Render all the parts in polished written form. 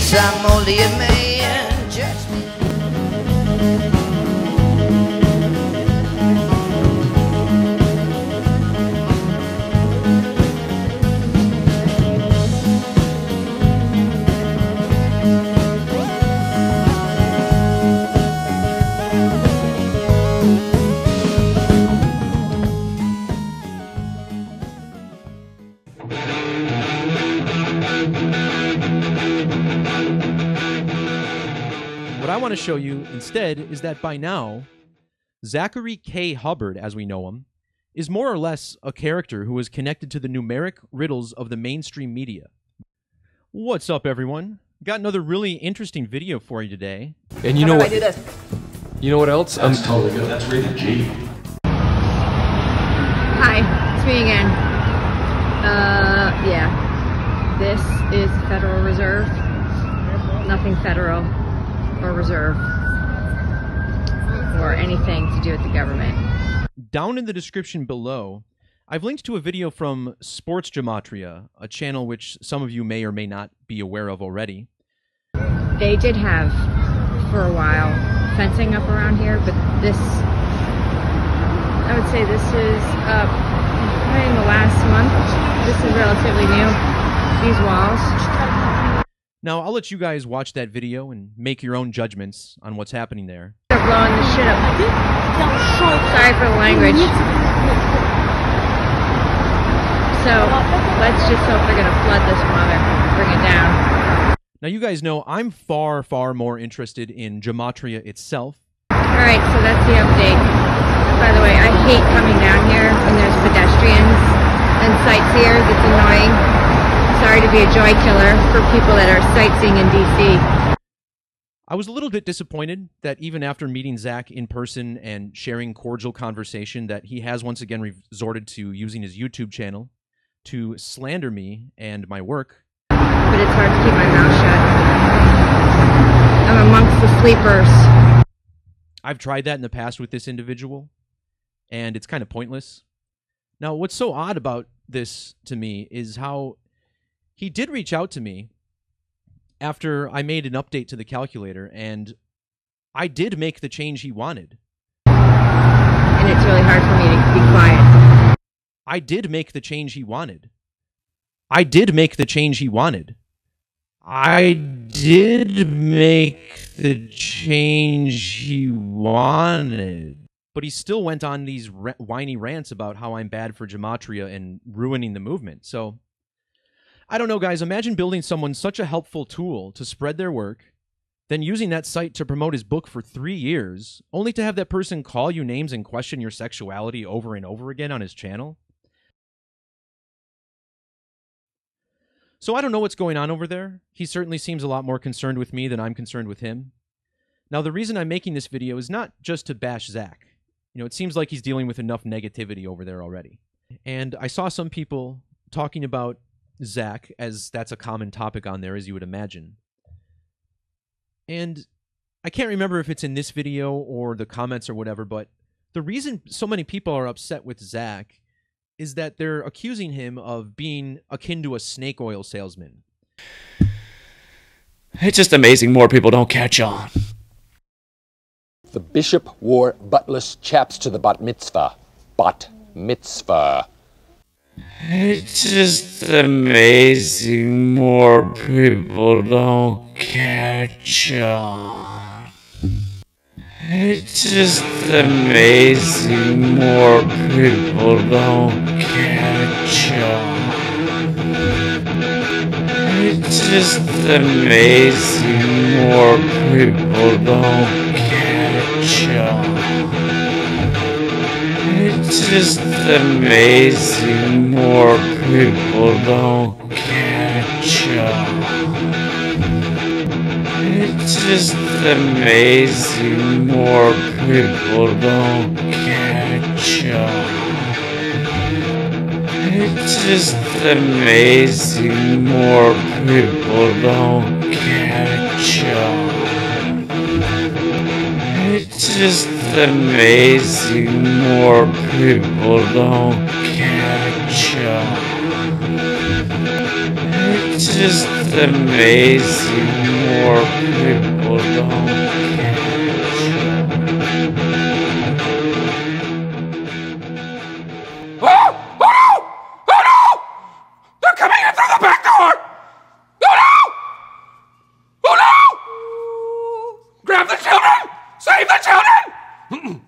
guess I'm only a man, just What I want to show you instead is that by now, Zachary K. Hubbard, as we know him, is more or less a character who is connected to the numeric riddles of the mainstream media. What's up, everyone? Got another really interesting video for you today. And you know what? I do this? You know what else? That's totally good. That's rated G. Hi, it's me again. Yeah. This is the Federal Reserve. Nothing federal or reserve or anything to do with the government. Down in the description below, I've linked to a video from Sports Gematria, a channel which some of you may or may not be aware of already. They did have, for a while, fencing up around here, but this, I would say this is probably in the last month. This is relatively new, these walls. Now, I'll let you guys watch that video and make your own judgments on what's happening there. They're blowing the shit up. Sorry for the language. So, let's just hope they're gonna flood this mother, bring it down. Now, you guys know I'm far, far more interested in Gematria itself. Alright, so that's the update. By the way, I hate coming down here when there's pedestrians and sightseers. It's annoying. Sorry to be a joy killer for people that are sightseeing in DC. I was a little bit disappointed that even after meeting Zach in person and sharing cordial conversation that he has once again resorted to using his YouTube channel to slander me and my work. But it's hard to keep my mouth shut. I'm amongst the sleepers. I've tried that in the past with this individual, and it's kind of pointless. Now, what's so odd about this to me is how he did reach out to me after I made an update to the calculator, and I did make the change he wanted. And it's really hard for me to be quiet. I did make the change he wanted. I did make the change he wanted. I did make the change he wanted. But he still went on these whiny rants about how I'm bad for Gematria and ruining the movement. So, I don't know, guys. Imagine building someone such a helpful tool to spread their work, then using that site to promote his book for 3 years, only to have that person call you names and question your sexuality over and over again on his channel. So I don't know what's going on over there. He certainly seems a lot more concerned with me than I'm concerned with him. Now, the reason I'm making this video is not just to bash Zach. You know, it seems like he's dealing with enough negativity over there already. And I saw some people talking about Zach, as that's a common topic on there, as you would imagine. And I can't remember if it's in this video or the comments or whatever, but the reason so many people are upset with Zach is that they're accusing him of being akin to a snake oil salesman. It's just amazing more people don't catch on. The bishop wore buttless chaps to the bat mitzvah. Bat mitzvah. It's just amazing more people don't catch on. It's just amazing more people don't catch on. It's just amazing more people don't catch on. It's just amazing more people don't catch on. It's just amazing more people don't catch on. It's just amazing more people don't catch on. It's just amazing more people don't catch on. It's just amazing more people don't catch. Oh! Oh no! Oh no! They're coming in through the back door! Oh no! Oh no! Grab the children! Save the children!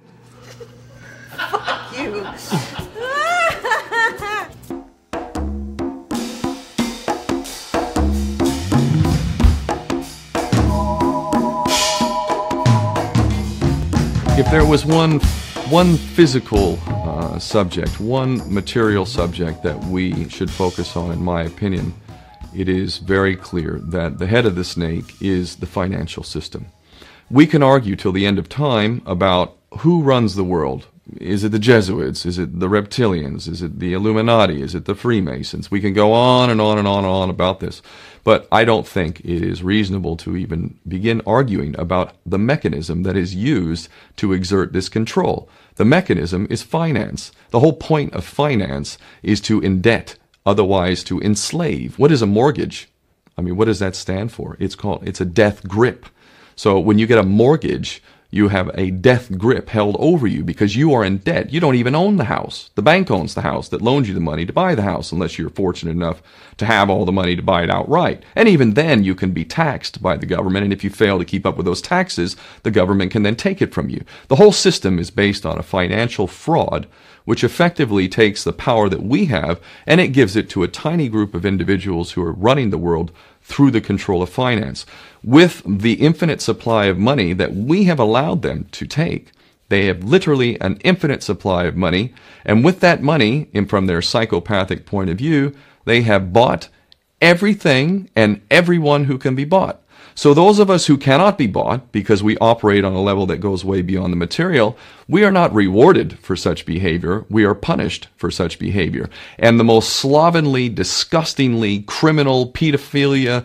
If there was one physical subject, one material subject that we should focus on, in my opinion, it is very clear that the head of the snake is the financial system. We can argue till the end of time about who runs the world. Is it the Jesuits? Is it the reptilians? Is it the Illuminati? Is it the Freemasons? We can go on and on and on and on about this. But I don't think it is reasonable to even begin arguing about the mechanism that is used to exert this control. The mechanism is finance. The whole point of finance is to indebt, otherwise to enslave. What is a mortgage? I mean, what does that stand for? It's a death grip. So when you get a mortgage, you have a death grip held over you because you are in debt. You don't even own the house. The bank owns the house that loans you the money to buy the house, unless you're fortunate enough to have all the money to buy it outright. And even then, you can be taxed by the government, and if you fail to keep up with those taxes, the government can then take it from you. The whole system is based on a financial fraud, which effectively takes the power that we have, and it gives it to a tiny group of individuals who are running the world through the control of finance. With the infinite supply of money that we have allowed them to take, they have literally an infinite supply of money, and with that money, and from their psychopathic point of view, they have bought everything and everyone who can be bought. So those of us who cannot be bought, because we operate on a level that goes way beyond the material, we are not rewarded for such behavior. We are punished for such behavior. And the most slovenly, disgustingly criminal, pedophilia,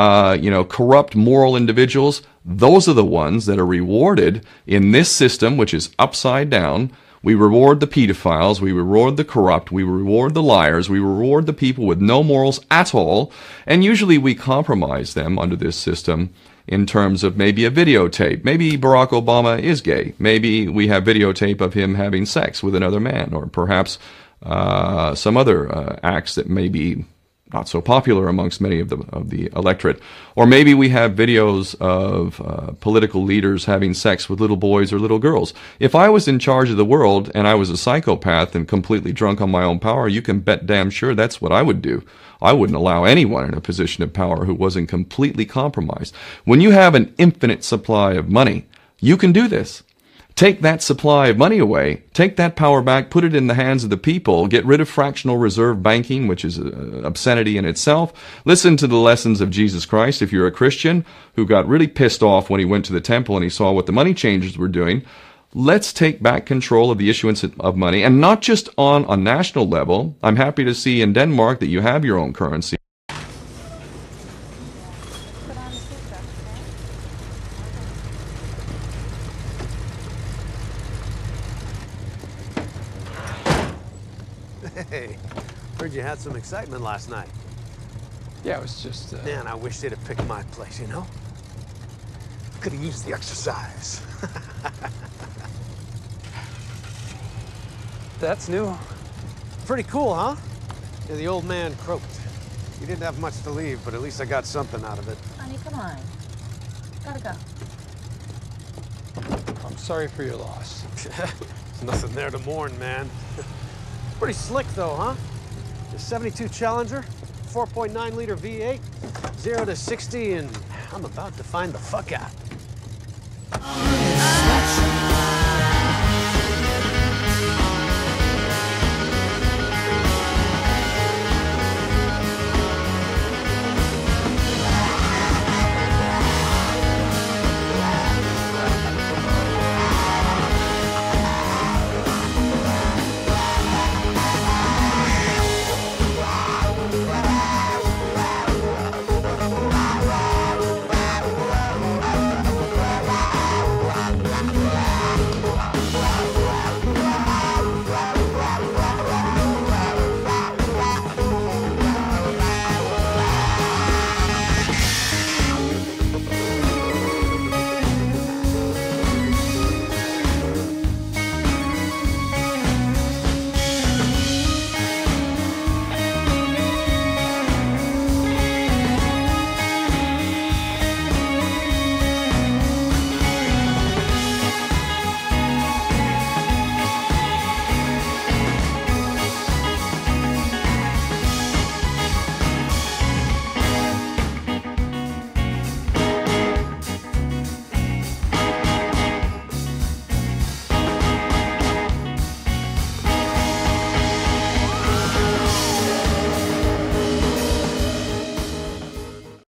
corrupt moral individuals, those are the ones that are rewarded in this system, which is upside down. We reward the pedophiles, we reward the corrupt, we reward the liars, we reward the people with no morals at all, and usually we compromise them under this system in terms of maybe a videotape. Maybe Barack Obama is gay. Maybe we have videotape of him having sex with another man, or perhaps some other acts that may be not so popular amongst many of the electorate. Or maybe we have videos of political leaders having sex with little boys or little girls. If I was in charge of the world and I was a psychopath and completely drunk on my own power, you can bet damn sure that's what I would do. I wouldn't allow anyone in a position of power who wasn't completely compromised. When you have an infinite supply of money, you can do this. Take that supply of money away, take that power back, put it in the hands of the people, get rid of fractional reserve banking, which is an obscenity in itself. Listen to the lessons of Jesus Christ. If you're a Christian who got really pissed off when he went to the temple and he saw what the money changers were doing, let's take back control of the issuance of money, and not just on a national level. I'm happy to see in Denmark that you have your own currency. Hey, heard you had some excitement last night. Yeah, it was just, Man, I wish they'd have picked my place, you know? Could have used the exercise. That's new. Pretty cool, huh? Yeah, the old man croaked. He didn't have much to leave, but at least I got something out of it. Honey, come on. Gotta go. I'm sorry for your loss. There's nothing there to mourn, man. Pretty slick, though, huh? The 72 Challenger, 4.9 liter V8, 0 to 60, and I'm about to find the fuck out.